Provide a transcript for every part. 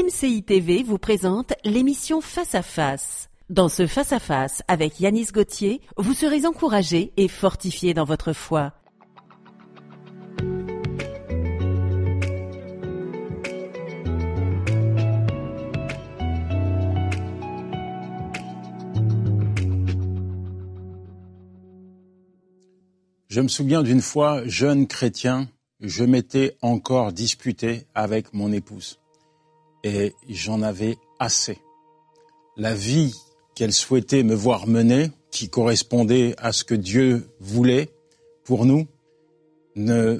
AMCI TV vous présente l'émission Face à Face. Dans ce Face à Face avec Yanis Gauthier, vous serez encouragé et fortifié dans votre foi. Je me souviens d'une fois, jeune chrétien, je m'étais encore disputé avec mon épouse. Et j'en avais assez. La vie qu'elle souhaitait me voir mener, qui correspondait à ce que Dieu voulait pour nous, ne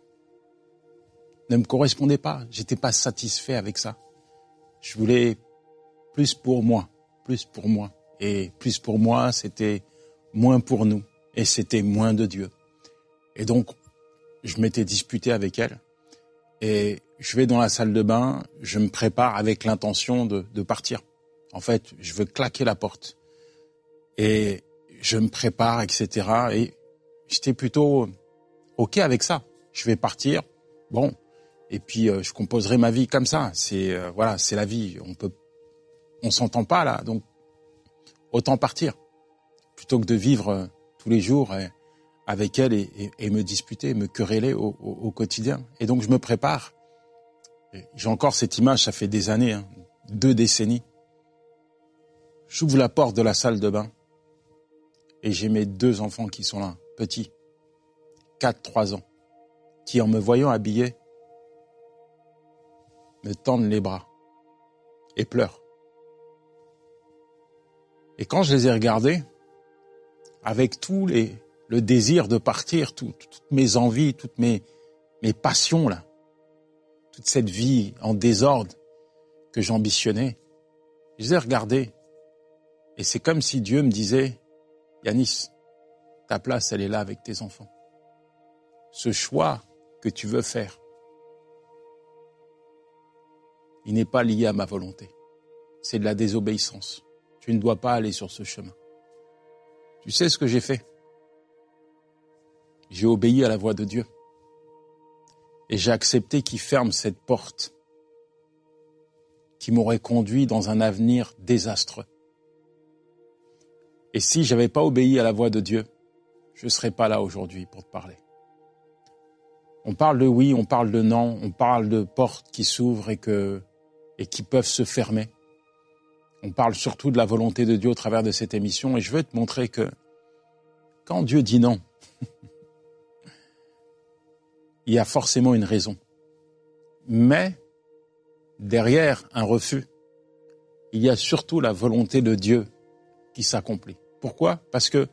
me correspondait pas. J'étais pas satisfait avec ça. Je voulais plus pour moi. Et plus pour moi, c'était moins pour nous. Et c'était moins de Dieu. Et donc, je m'étais disputé avec elle. Et je vais dans la salle de bain, je me prépare avec l'intention de partir. En fait, je veux claquer la porte. Et je me prépare, etc. Et j'étais plutôt OK avec ça. Je vais partir, bon. Et puis, je composerai ma vie comme ça. C'est la vie. On s'entend pas là, donc autant partir. Plutôt que de vivre tous les jours avec elle et me disputer, me quereller au quotidien. Et donc, je me prépare. Et j'ai encore cette image, ça fait des années, 2 décennies. J'ouvre la porte de la salle de bain et j'ai mes 2 enfants qui sont là, petits, 4, 3 ans, qui en me voyant habillé, me tendent les bras et pleurent. Et quand je les ai regardés, avec le désir de partir, toutes mes envies, toutes mes passions là, toute cette vie en désordre que j'ambitionnais, je les ai regardés. Et c'est comme si Dieu me disait, Yanis, ta place, elle est là avec tes enfants. Ce choix que tu veux faire, il n'est pas lié à ma volonté. C'est de la désobéissance. Tu ne dois pas aller sur ce chemin. Tu sais ce que j'ai fait? J'ai obéi à la voix de Dieu. Et j'ai accepté qu'il ferme cette porte qui m'aurait conduit dans un avenir désastreux. Et si j'avais pas obéi à la voix de Dieu, je serais pas là aujourd'hui pour te parler. On parle de oui, on parle de non, on parle de portes qui s'ouvrent et qui peuvent se fermer. On parle surtout de la volonté de Dieu au travers de cette émission et je veux te montrer que quand Dieu dit non, il y a forcément une raison. Mais derrière un refus, il y a surtout la volonté de Dieu qui s'accomplit. Pourquoi? Parce que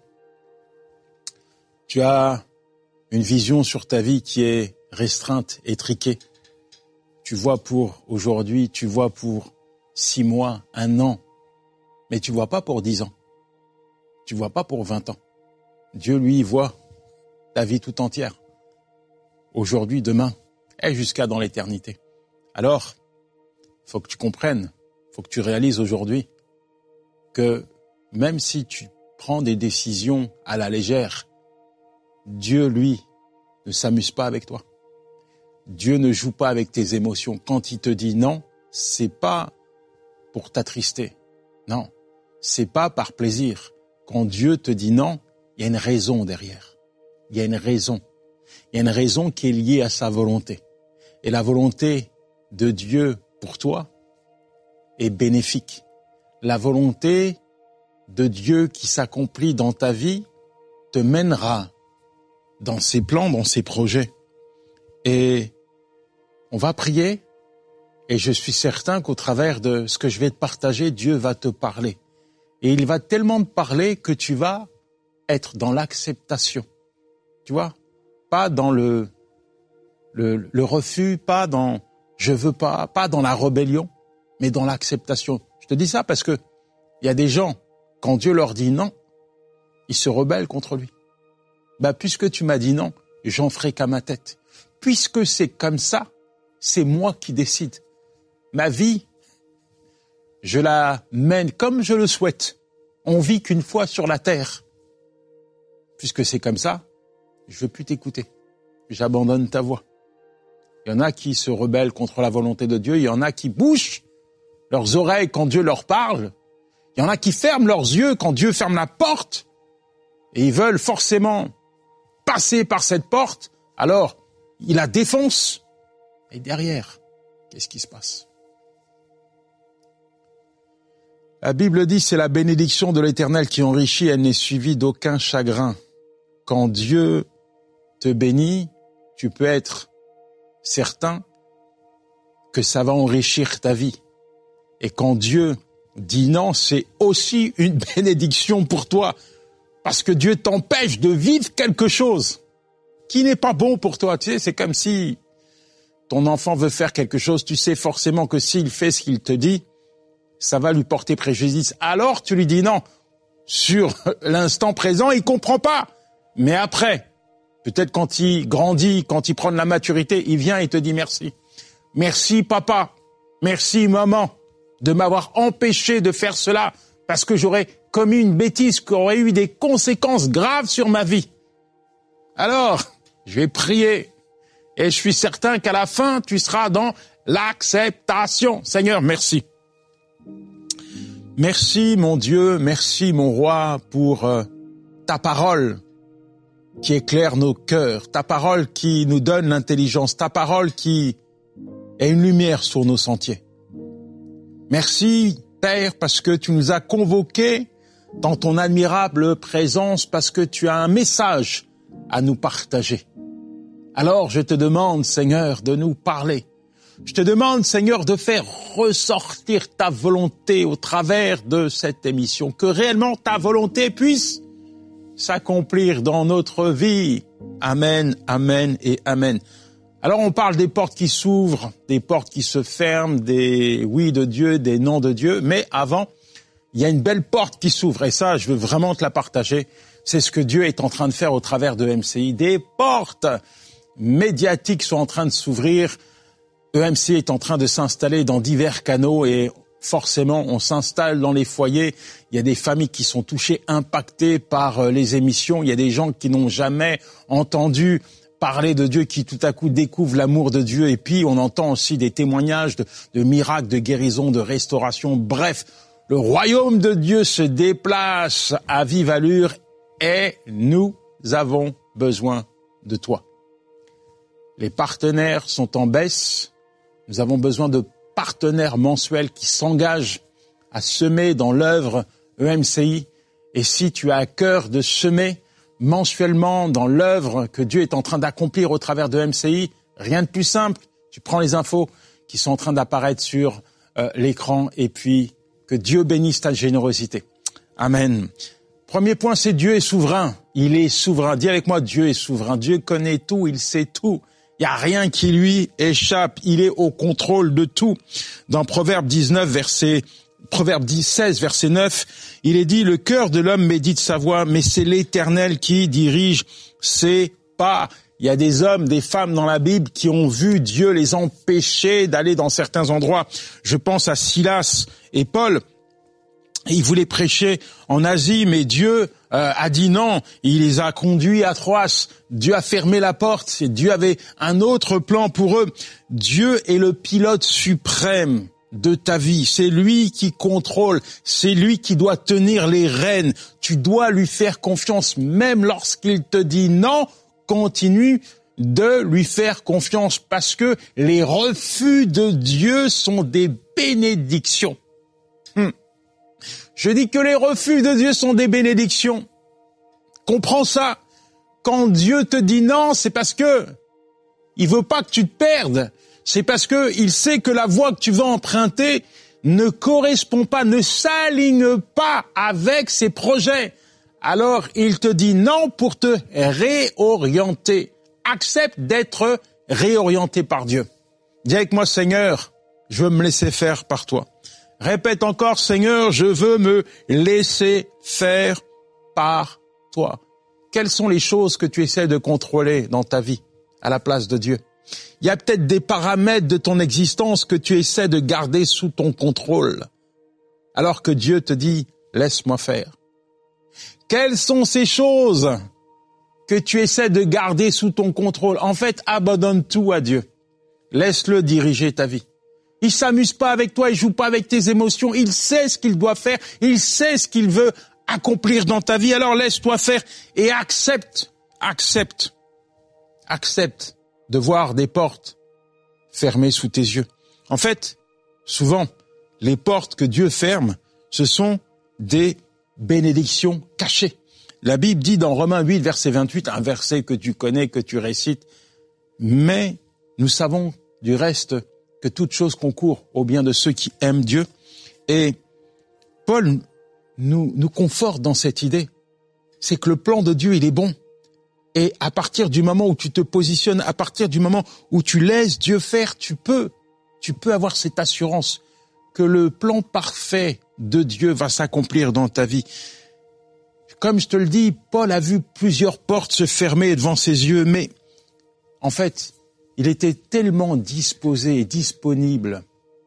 tu as une vision sur ta vie qui est restreinte, étriquée. Tu vois pour aujourd'hui, tu vois pour 6 mois, 1 an, mais tu vois pas pour 10 ans. Tu vois pas pour 20 ans. Dieu, lui, voit ta vie tout entière. Aujourd'hui, demain, et jusqu'à dans l'éternité. Alors, faut que tu comprennes, faut que tu réalises aujourd'hui que même si tu prends des décisions à la légère, Dieu, lui, ne s'amuse pas avec toi. Dieu ne joue pas avec tes émotions. Quand il te dit non, c'est pas pour t'attrister. Non, c'est pas par plaisir. Quand Dieu te dit non, il y a une raison derrière. Il y a une raison. Il y a une raison qui est liée à sa volonté. Et la volonté de Dieu pour toi est bénéfique. La volonté de Dieu qui s'accomplit dans ta vie te mènera dans ses plans, dans ses projets. Et on va prier et je suis certain qu'au travers de ce que je vais te partager, Dieu va te parler. Et il va tellement te parler que tu vas être dans l'acceptation. Tu vois? Pas dans le refus, pas dans je veux pas dans la rébellion, mais dans l'acceptation. Je te dis ça parce que il y a des gens, quand Dieu leur dit non, ils se rebellent contre lui. Puisque tu m'as dit non, j'en ferai qu'à ma tête. Puisque c'est comme ça, c'est moi qui décide. Ma vie, je la mène comme je le souhaite. On vit qu'une fois sur la terre. Puisque c'est comme ça, je veux plus t'écouter. J'abandonne ta voix. Il y en a qui se rebellent contre la volonté de Dieu, il y en a qui bougent leurs oreilles quand Dieu leur parle. Il y en a qui ferment leurs yeux quand Dieu ferme la porte. Et ils veulent forcément passer par cette porte. Alors, ils la défoncent. Et derrière, qu'est-ce qui se passe? La Bible dit, c'est la bénédiction de l'Éternel qui enrichit, elle n'est suivie d'aucun chagrin. Quand Dieu te bénit, tu peux être certain que ça va enrichir ta vie. Et quand Dieu dit non, c'est aussi une bénédiction pour toi, parce que Dieu t'empêche de vivre quelque chose qui n'est pas bon pour toi. Tu sais, c'est comme si ton enfant veut faire quelque chose, tu sais forcément que s'il fait ce qu'il te dit, ça va lui porter préjudice. Alors tu lui dis non. Sur l'instant présent, il comprend pas. Mais après, peut-être quand il grandit, quand il prend de la maturité, il vient et te dit merci. Merci papa, merci maman de m'avoir empêché de faire cela parce que j'aurais commis une bêtise qui aurait eu des conséquences graves sur ma vie. Alors, je vais prier et je suis certain qu'à la fin, tu seras dans l'acceptation. Seigneur, merci. Merci mon Dieu, merci mon roi pour ta parole qui éclaire nos cœurs, ta parole qui nous donne l'intelligence, ta parole qui est une lumière sur nos sentiers. Merci Père parce que tu nous as convoqués dans ton admirable présence, parce que tu as un message à nous partager. Alors je te demande Seigneur de nous parler. Je te demande, Seigneur, de faire ressortir ta volonté au travers de cette émission, que réellement ta volonté puisse s'accomplir dans notre vie. Amen, amen et amen. Alors on parle des portes qui s'ouvrent, des portes qui se ferment, des oui de Dieu, des non de Dieu, mais avant, il y a une belle porte qui s'ouvre et ça, je veux vraiment te la partager. C'est ce que Dieu est en train de faire au travers de MCI. Des portes médiatiques sont en train de s'ouvrir. EMC est en train de s'installer dans divers canaux et forcément, on s'installe dans les foyers. Il y a des familles qui sont touchées, impactées par les émissions. Il y a des gens qui n'ont jamais entendu parler de Dieu, qui tout à coup découvrent l'amour de Dieu. Et puis, on entend aussi des témoignages de miracles, de guérison, de restauration. Bref, le royaume de Dieu se déplace à vive allure et nous avons besoin de toi. Les partenaires sont en baisse. Nous avons besoin de partenaires mensuels qui s'engagent à semer dans l'œuvre EMCI. Et si tu as à cœur de semer mensuellement dans l'œuvre que Dieu est en train d'accomplir au travers de EMCI, rien de plus simple. Tu prends les infos qui sont en train d'apparaître sur l'écran et puis que Dieu bénisse ta générosité. Amen. Premier point, c'est Dieu est souverain. Il est souverain. Dis avec moi, Dieu est souverain. Dieu connaît tout, il sait tout. Il n'y a rien qui lui échappe. Il est au contrôle de tout. Dans Proverbe 16, verset 9, il est dit, le cœur de l'homme médite sa voie, mais c'est l'Éternel qui dirige ses pas. Il y a des hommes, des femmes dans la Bible qui ont vu Dieu les empêcher d'aller dans certains endroits. Je pense à Silas et Paul. Ils voulaient prêcher en Asie, mais Dieu a dit non. Il les a conduits à Troas. Dieu a fermé la porte. Et Dieu avait un autre plan pour eux. Dieu est le pilote suprême de ta vie. C'est lui qui contrôle. C'est lui qui doit tenir les rênes. Tu dois lui faire confiance. Même lorsqu'il te dit non, continue de lui faire confiance. Parce que les refus de Dieu sont des bénédictions. Je dis que les refus de Dieu sont des bénédictions. Comprends ça. Quand Dieu te dit non, c'est parce que il veut pas que tu te perdes. C'est parce que il sait que la voie que tu vas emprunter ne correspond pas, ne s'aligne pas avec ses projets. Alors, il te dit non pour te réorienter. Accepte d'être réorienté par Dieu. Dis avec moi, Seigneur, je veux me laisser faire par toi. Répète encore, Seigneur, je veux me laisser faire par toi. Quelles sont les choses que tu essaies de contrôler dans ta vie à la place de Dieu? Il y a peut-être des paramètres de ton existence que tu essaies de garder sous ton contrôle, alors que Dieu te dit, laisse-moi faire. Quelles sont ces choses que tu essaies de garder sous ton contrôle? En fait, abandonne tout à Dieu. Laisse-le diriger ta vie. Il s'amuse pas avec toi, il joue pas avec tes émotions. Il sait ce qu'il doit faire, il sait ce qu'il veut accomplir dans ta vie. Alors laisse-toi faire et accepte de voir des portes fermées sous tes yeux. En fait, souvent, les portes que Dieu ferme, ce sont des bénédictions cachées. La Bible dit dans Romains 8, verset 28, un verset que tu connais, que tu récites, mais nous savons du reste que toute chose concourt au bien de ceux qui aiment Dieu. Et Paul nous conforte dans cette idée. C'est que le plan de Dieu, il est bon. Et à partir du moment où tu te positionnes, à partir du moment où tu laisses Dieu faire, tu peux avoir cette assurance que le plan parfait de Dieu va s'accomplir dans ta vie. Comme je te le dis, Paul a vu plusieurs portes se fermer devant ses yeux, mais en fait, il était tellement disposé et disponible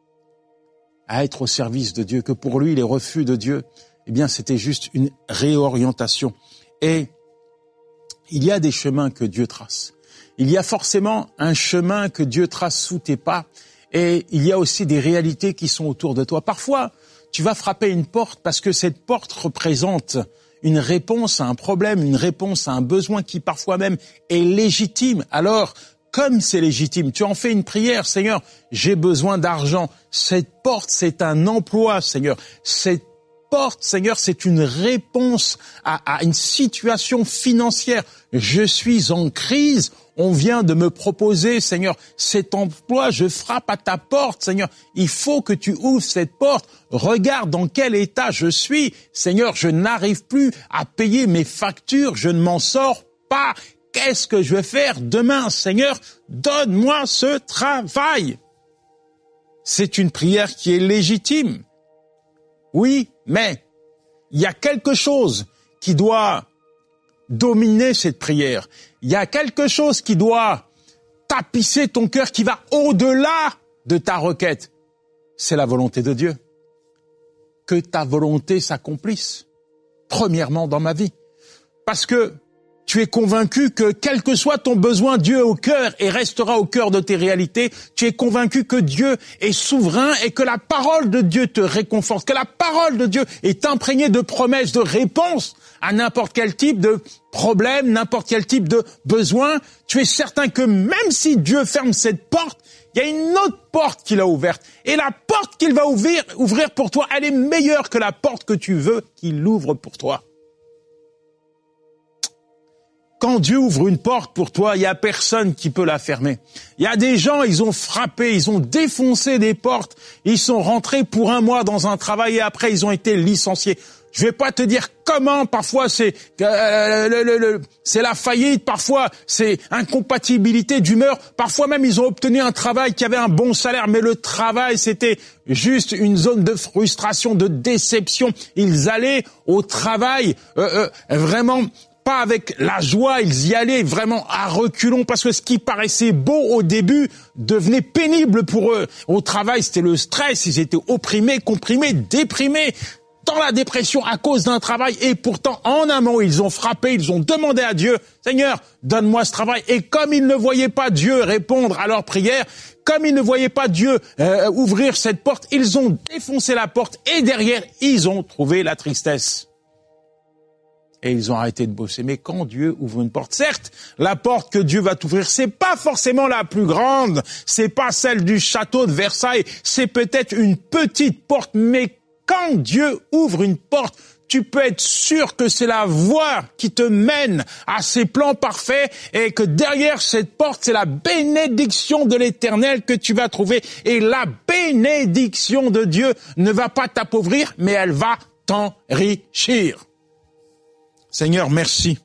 à être au service de Dieu que pour lui, les refus de Dieu, eh bien, c'était juste une réorientation. Et il y a des chemins que Dieu trace. Il y a forcément un chemin que Dieu trace sous tes pas. Et il y a aussi des réalités qui sont autour de toi. Parfois, tu vas frapper une porte parce que cette porte représente une réponse à un problème, une réponse à un besoin qui parfois même est légitime. Alors, comme c'est légitime, tu en fais une prière, Seigneur, j'ai besoin d'argent. Cette porte, c'est un emploi, Seigneur. Cette porte, Seigneur, c'est une réponse à une situation financière. Je suis en crise. On vient de me proposer, Seigneur, cet emploi, je frappe à ta porte, Seigneur. Il faut que tu ouvres cette porte. Regarde dans quel état je suis. Seigneur, je n'arrive plus à payer mes factures, je ne m'en sors pas. Qu'est-ce que je vais faire demain, Seigneur? Donne-moi ce travail. C'est une prière qui est légitime. Oui, mais il y a quelque chose qui doit dominer cette prière. Il y a quelque chose qui doit tapisser ton cœur, qui va au-delà de ta requête. C'est la volonté de Dieu. Que ta volonté s'accomplisse, premièrement dans ma vie. Parce que tu es convaincu que quel que soit ton besoin, Dieu est au cœur et restera au cœur de tes réalités. Tu es convaincu que Dieu est souverain et que la parole de Dieu te réconforte, que la parole de Dieu est imprégnée de promesses, de réponses à n'importe quel type de problème, n'importe quel type de besoin. Tu es certain que même si Dieu ferme cette porte, il y a une autre porte qu'il a ouverte. Et la porte qu'il va ouvrir pour toi, elle est meilleure que la porte que tu veux qu'il ouvre pour toi. Quand Dieu ouvre une porte pour toi, il y a personne qui peut la fermer. Il y a des gens, ils ont frappé, ils ont défoncé des portes, ils sont rentrés pour un mois dans un travail et après ils ont été licenciés. Je vais pas te dire comment, parfois c'est la faillite, parfois c'est incompatibilité d'humeur, parfois même ils ont obtenu un travail qui avait un bon salaire, mais le travail c'était juste une zone de frustration, de déception. Ils allaient au travail vraiment pas avec la joie, ils y allaient vraiment à reculons parce que ce qui paraissait beau au début devenait pénible pour eux. Au travail, c'était le stress, ils étaient opprimés, comprimés, déprimés, dans la dépression à cause d'un travail et pourtant en amont, ils ont frappé, ils ont demandé à Dieu, Seigneur, donne-moi ce travail. Et comme ils ne voyaient pas Dieu répondre à leur prière, comme ils ne voyaient pas Dieu ouvrir cette porte, ils ont défoncé la porte et derrière, ils ont trouvé la tristesse. Et ils ont arrêté de bosser. Mais quand Dieu ouvre une porte, certes, la porte que Dieu va t'ouvrir, c'est pas forcément la plus grande, c'est pas celle du château de Versailles, c'est peut-être une petite porte, mais quand Dieu ouvre une porte, tu peux être sûr que c'est la voie qui te mène à ses plans parfaits et que derrière cette porte, c'est la bénédiction de l'Éternel que tu vas trouver. Et la bénédiction de Dieu ne va pas t'appauvrir, mais elle va t'enrichir. Seigneur, merci.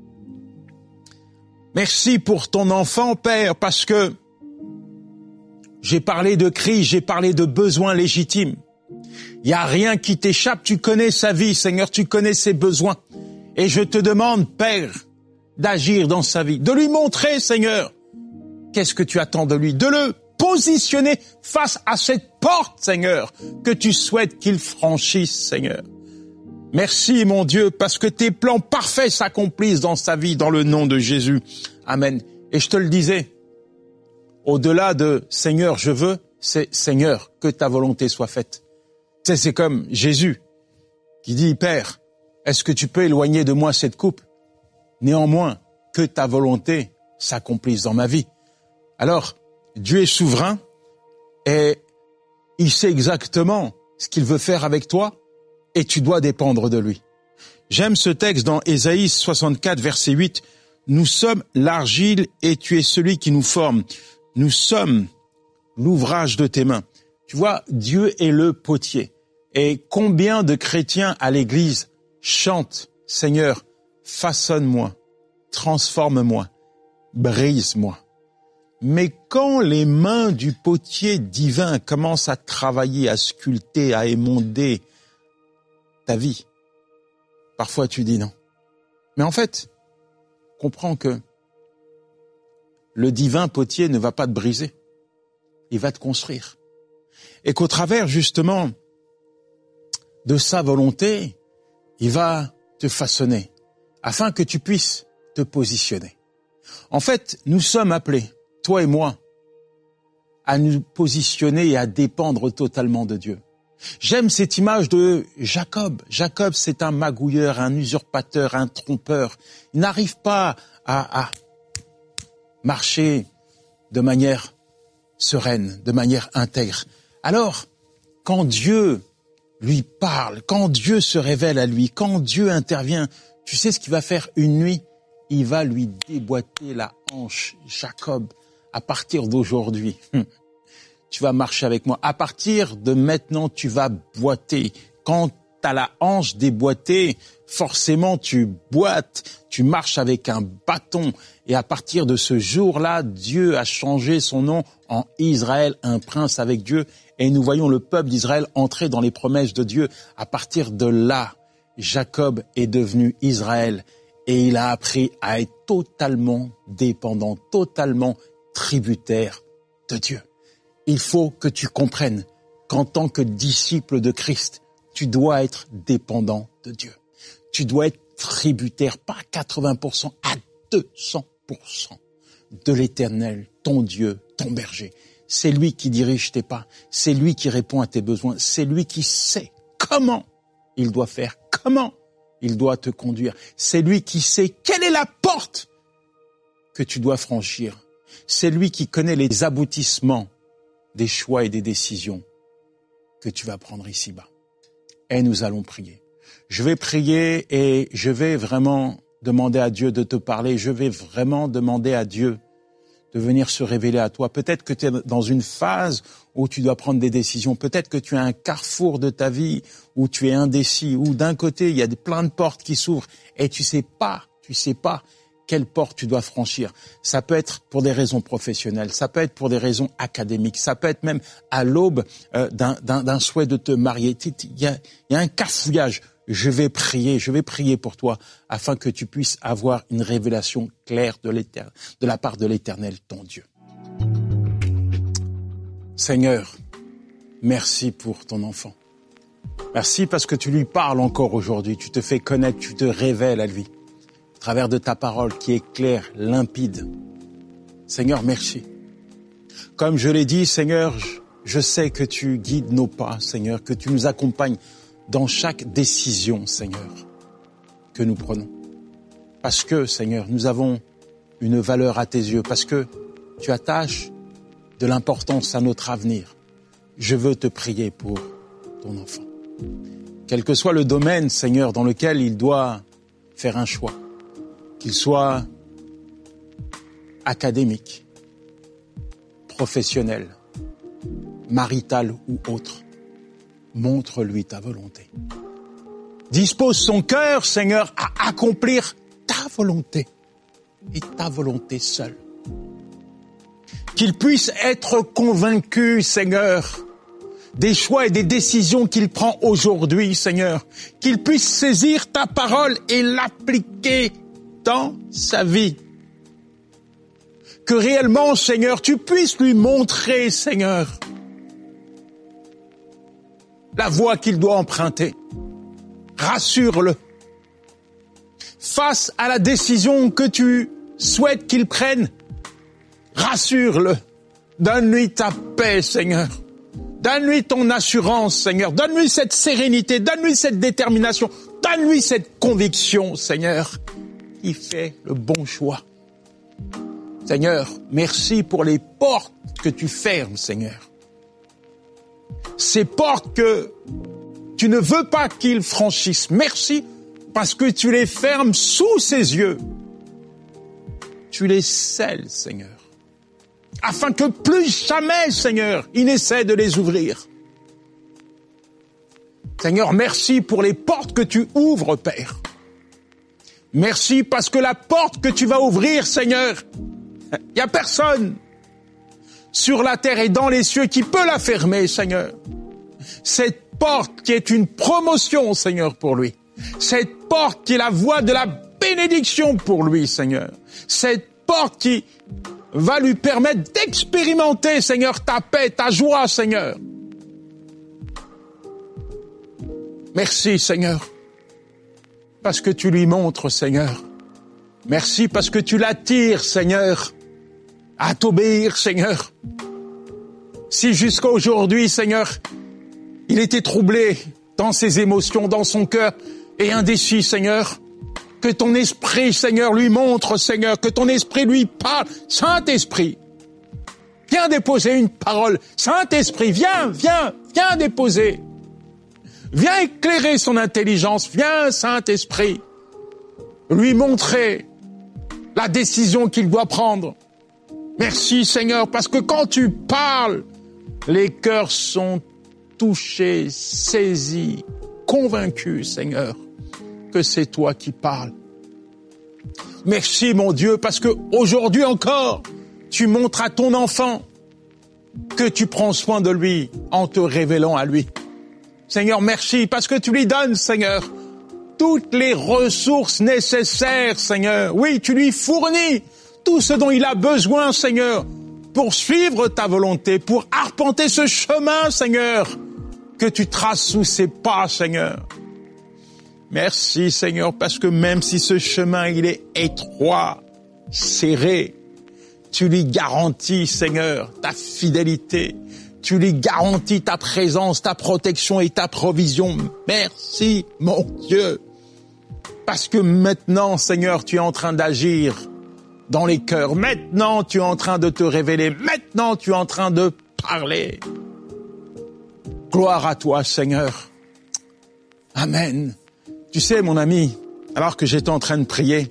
Merci pour ton enfant, Père, parce que j'ai parlé de crise, j'ai parlé de besoins légitimes. Il n'y a rien qui t'échappe, tu connais sa vie, Seigneur, tu connais ses besoins. Et je te demande, Père, d'agir dans sa vie, de lui montrer, Seigneur, qu'est-ce que tu attends de lui, de le positionner face à cette porte, Seigneur, que tu souhaites qu'il franchisse, Seigneur. Merci, mon Dieu, parce que tes plans parfaits s'accomplissent dans sa vie, dans le nom de Jésus. Amen. Et je te le disais, au-delà de « Seigneur, je veux », c'est Seigneur, que ta volonté soit faite. Tu sais, c'est comme Jésus qui dit, Père, est-ce que tu peux éloigner de moi cette coupe? Néanmoins, que ta volonté s'accomplisse dans ma vie. Alors, Dieu est souverain et il sait exactement ce qu'il veut faire avec toi et tu dois dépendre de lui. J'aime ce texte dans Ésaïe 64, verset 8. Nous sommes l'argile et tu es celui qui nous forme. Nous sommes l'ouvrage de tes mains. Tu vois, Dieu est le potier. Et combien de chrétiens à l'église chantent, Seigneur, façonne-moi, transforme-moi, brise-moi. Mais quand les mains du potier divin commencent à travailler, à sculpter, à émonder ta vie, parfois tu dis non. Mais en fait, comprends que le divin potier ne va pas te briser, il va te construire. Et qu'au travers justement de sa volonté, il va te façonner afin que tu puisses te positionner. En fait, nous sommes appelés, toi et moi, à nous positionner et à dépendre totalement de Dieu. J'aime cette image de Jacob. Jacob, c'est un magouilleur, un usurpateur, un trompeur. Il n'arrive pas à marcher de manière sereine, de manière intègre. Alors, quand Dieu lui parle, quand Dieu se révèle à lui, quand Dieu intervient, tu sais ce qu'il va faire une nuit? Il va lui déboîter la hanche. Jacob, à partir d'aujourd'hui, tu vas marcher avec moi. À partir de maintenant, tu vas boiter. Quand tu as la hanche déboîtée, forcément tu boites, tu marches avec un bâton. Et à partir de ce jour-là, Dieu a changé son nom en Israël, un prince avec Dieu. Et nous voyons le peuple d'Israël entrer dans les promesses de Dieu. À partir de là, Jacob est devenu Israël. Et il a appris à être totalement dépendant, totalement tributaire de Dieu. Il faut que tu comprennes qu'en tant que disciple de Christ, tu dois être dépendant de Dieu. Tu dois être tributaire, pas à 80%, à 200% de l'Éternel, ton Dieu, ton berger. C'est lui qui dirige tes pas, c'est lui qui répond à tes besoins, c'est lui qui sait comment il doit faire, comment il doit te conduire. C'est lui qui sait quelle est la porte que tu dois franchir. C'est lui qui connaît les aboutissements des choix et des décisions que tu vas prendre ici-bas. Et nous allons prier. Je vais prier et je vais vraiment demander à Dieu de te parler. Je vais vraiment demander à Dieu de venir se révéler à toi. Peut-être que tu es dans une phase où tu dois prendre des décisions. Peut-être que tu es à un carrefour de ta vie où tu es indécis, où d'un côté, il y a plein de portes qui s'ouvrent et tu sais pas quelle porte tu dois franchir. Ça peut être pour des raisons professionnelles, ça peut être pour des raisons académiques, ça peut être même à l'aube d'un souhait de te marier. Il y a un cafouillage. Je vais prier pour toi afin que tu puisses avoir une révélation claire de la part de l'Éternel, ton Dieu. Seigneur, merci pour ton enfant. Merci parce que tu lui parles encore aujourd'hui. Tu te fais connaître, tu te révèles à lui. À travers de ta parole qui est claire, limpide. Seigneur, merci. Comme je l'ai dit, Seigneur, je sais que tu guides nos pas, Seigneur, que tu nous accompagnes dans chaque décision, Seigneur, que nous prenons. Parce que, Seigneur, nous avons une valeur à tes yeux, parce que tu attaches de l'importance à notre avenir. Je veux te prier pour ton enfant. Quel que soit le domaine, Seigneur, dans lequel il doit faire un choix, qu'il soit académique, professionnel, marital ou autre, montre-lui ta volonté. Dispose son cœur, Seigneur, à accomplir ta volonté et ta volonté seule. Qu'il puisse être convaincu, Seigneur, des choix et des décisions qu'il prend aujourd'hui, Seigneur. Qu'il puisse saisir ta parole et l'appliquer dans sa vie. Que réellement, Seigneur, tu puisses lui montrer, Seigneur, la voie qu'il doit emprunter. Rassure-le. Face à la décision que tu souhaites qu'il prenne, rassure-le. Donne-lui ta paix, Seigneur. Donne-lui ton assurance, Seigneur. Donne-lui cette sérénité. Donne-lui cette détermination. Donne-lui cette conviction, Seigneur. Il fait le bon choix. Seigneur, merci pour les portes que tu fermes, Seigneur. Ces portes que tu ne veux pas qu'il franchisse. Merci parce que tu les fermes sous ses yeux. Tu les scelles, Seigneur. Afin que plus jamais, Seigneur, il n'essaie de les ouvrir. Seigneur, merci pour les portes que tu ouvres, Père. Merci parce que la porte que tu vas ouvrir, Seigneur, il n'y a personne sur la terre et dans les cieux qui peut la fermer, Seigneur. Cette porte qui est une promotion, Seigneur, pour lui. Cette porte qui est la voie de la bénédiction pour lui, Seigneur. Cette porte qui va lui permettre d'expérimenter, Seigneur, ta paix, ta joie, Seigneur. Merci, Seigneur, parce que tu lui montres, Seigneur. Merci parce que tu l'attires, Seigneur, à t'obéir, Seigneur. Si jusqu'à aujourd'hui, Seigneur, il était troublé dans ses émotions, dans son cœur, et indécis, Seigneur, que ton esprit, Seigneur, lui montre, Seigneur, que ton esprit lui parle. Saint-Esprit, viens déposer une parole. Saint-Esprit, viens déposer. Viens éclairer son intelligence. Viens, Saint-Esprit, lui montrer la décision qu'il doit prendre. Merci, Seigneur, parce que quand tu parles, les cœurs sont touchés, saisis, convaincus, Seigneur, que c'est toi qui parles. Merci, mon Dieu, parce que aujourd'hui encore, tu montres à ton enfant que tu prends soin de lui en te révélant à lui. Seigneur, merci, parce que tu lui donnes, Seigneur, toutes les ressources nécessaires, Seigneur. Oui, tu lui fournis tout ce dont il a besoin, Seigneur, pour suivre ta volonté, pour arpenter ce chemin, Seigneur, que tu traces sous ses pas, Seigneur. Merci, Seigneur, parce que même si ce chemin, il est étroit, serré, tu lui garantis, Seigneur, ta fidélité. Tu lui garantis ta présence, ta protection et ta provision. Merci, mon Dieu. Parce que maintenant, Seigneur, tu es en train d'agir dans les cœurs. Maintenant, tu es en train de te révéler. Maintenant, tu es en train de parler. Gloire à toi, Seigneur. Amen. Tu sais, mon ami, alors que j'étais en train de prier,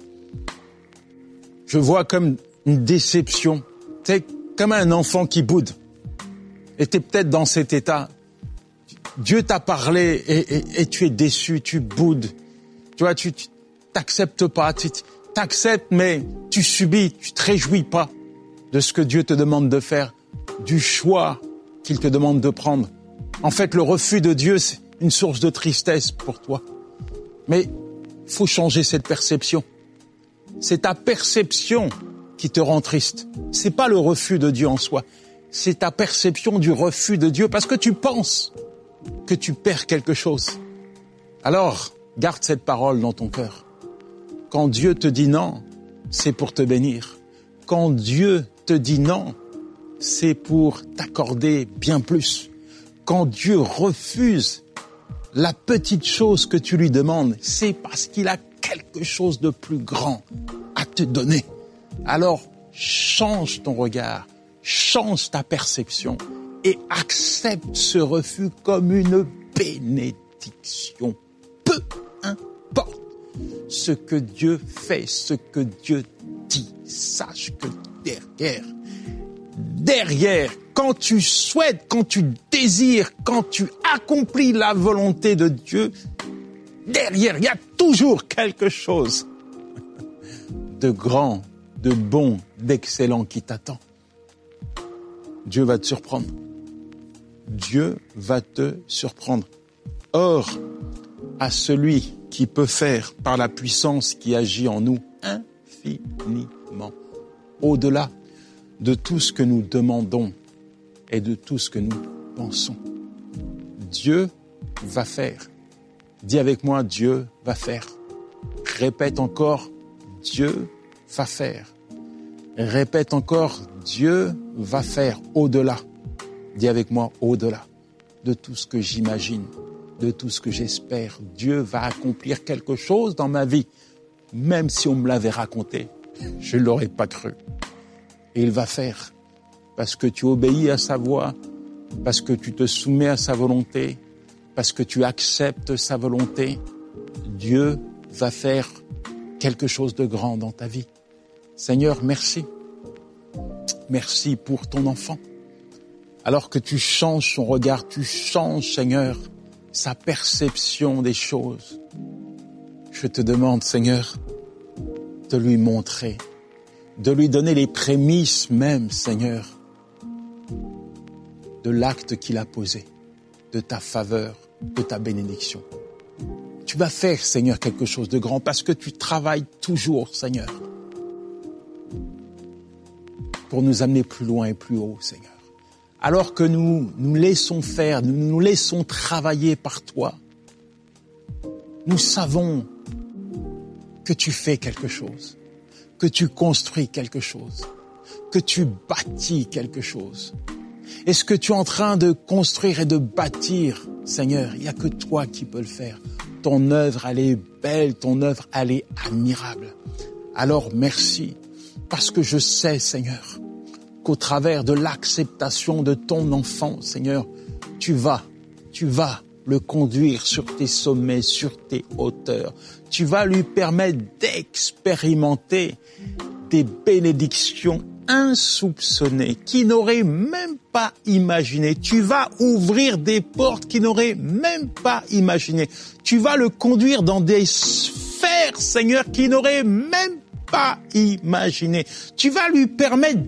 je vois comme une déception. C'est comme un enfant qui boude. Et t'es peut-être dans cet état. Dieu t'a parlé et tu es déçu, tu boudes. Tu vois, tu t'acceptes pas, tu t'acceptes, mais tu subis, tu te réjouis pas de ce que Dieu te demande de faire, du choix qu'il te demande de prendre. En fait, le refus de Dieu, c'est une source de tristesse pour toi. Mais il faut changer cette perception. C'est ta perception qui te rend triste. C'est pas le refus de Dieu en soi. C'est ta perception du refus de Dieu parce que tu penses que tu perds quelque chose. Alors, garde cette parole dans ton cœur. Quand Dieu te dit non, c'est pour te bénir. Quand Dieu te dit non, c'est pour t'accorder bien plus. Quand Dieu refuse la petite chose que tu lui demandes, c'est parce qu'il a quelque chose de plus grand à te donner. Alors, change ton regard. Change ta perception et accepte ce refus comme une bénédiction. Peu importe ce que Dieu fait, ce que Dieu dit, sache que derrière, quand tu souhaites, quand tu désires, quand tu accomplis la volonté de Dieu, derrière, il y a toujours quelque chose de grand, de bon, d'excellent qui t'attend. Dieu va te surprendre. Dieu va te surprendre. Or, à celui qui peut faire par la puissance qui agit en nous infiniment, au-delà de tout ce que nous demandons et de tout ce que nous pensons. Dieu va faire. Dis avec moi, Dieu va faire. Répète encore, Dieu va faire. Répète encore, Dieu va faire au-delà. Dis avec moi, au-delà de tout ce que j'imagine, de tout ce que j'espère. Dieu va accomplir quelque chose dans ma vie. Même si on me l'avait raconté, je ne l'aurais pas cru. Et il va faire, parce que tu obéis à sa voix, parce que tu te soumets à sa volonté, parce que tu acceptes sa volonté. Dieu va faire quelque chose de grand dans ta vie. Seigneur, merci. Merci pour ton enfant. Alors que tu changes son regard, tu changes, Seigneur, sa perception des choses. Je te demande, Seigneur, de lui montrer, de lui donner les prémices même, Seigneur, de l'acte qu'il a posé, de ta faveur, de ta bénédiction. Tu vas faire, Seigneur, quelque chose de grand parce que tu travailles toujours, Seigneur, pour nous amener plus loin et plus haut, Seigneur. Alors que nous laissons faire, nous laissons travailler par toi, nous savons que tu fais quelque chose, que tu construis quelque chose, que tu bâtis quelque chose. Et ce que tu es en train de construire et de bâtir, Seigneur, il n'y a que toi qui peux le faire. Ton œuvre, elle est belle, ton œuvre, elle est admirable. Alors merci, parce que je sais, Seigneur, qu'au travers de l'acceptation de ton enfant, Seigneur, tu vas le conduire sur tes sommets, sur tes hauteurs. Tu vas lui permettre d'expérimenter des bénédictions insoupçonnées qu'il n'aurait même pas imaginées. Tu vas ouvrir des portes qu'il n'aurait même pas imaginées. Tu vas le conduire dans des sphères, Seigneur, qu'il n'aurait même pas imaginées. Tu vas lui permettre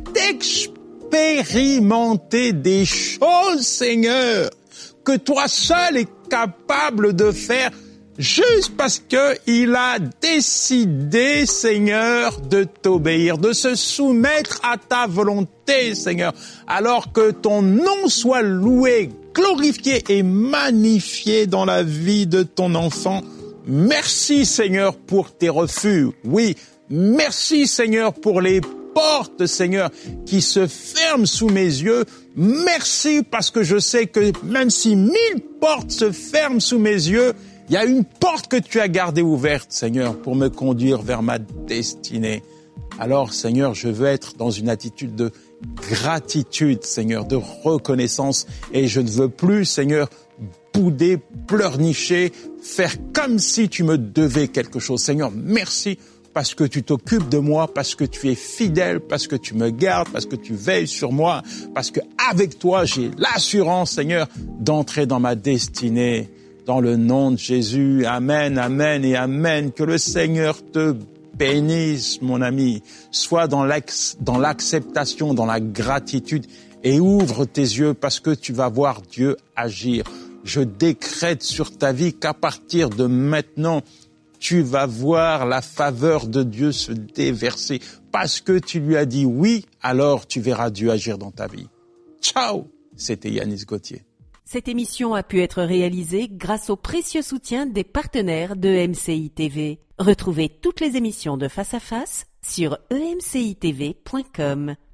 d'expérimenter des choses, Seigneur, que toi seul es capable de faire, juste parce que il a décidé, Seigneur, de t'obéir, de se soumettre à ta volonté, Seigneur. Alors que ton nom soit loué, glorifié et magnifié dans la vie de ton enfant. Merci, Seigneur, pour tes refus. Oui, merci, Seigneur, pour les portes, Seigneur, qui se ferment sous mes yeux. Merci parce que je sais que même si 1000 portes se ferment sous mes yeux, il y a une porte que tu as gardée ouverte, Seigneur, pour me conduire vers ma destinée. Alors, Seigneur, je veux être dans une attitude de gratitude, Seigneur, de reconnaissance. Et je ne veux plus, Seigneur, bouder, pleurnicher, faire comme si tu me devais quelque chose. Seigneur, merci parce que tu t'occupes de moi, parce que tu es fidèle, parce que tu me gardes, parce que tu veilles sur moi, parce que avec toi, j'ai l'assurance, Seigneur, d'entrer dans ma destinée. Dans le nom de Jésus, amen, amen et amen. Que le Seigneur te bénisse, mon ami. Sois dans l'acceptation, dans la gratitude et ouvre tes yeux parce que tu vas voir Dieu agir. Je décrète sur ta vie qu'à partir de maintenant, tu vas voir la faveur de Dieu se déverser. Parce que tu lui as dit oui, alors tu verras Dieu agir dans ta vie. Ciao, c'était Yanis Gauthier. Cette émission a pu être réalisée grâce au précieux soutien des partenaires de MCI TV. Retrouvez toutes les émissions de Face à Face sur emcitv.com.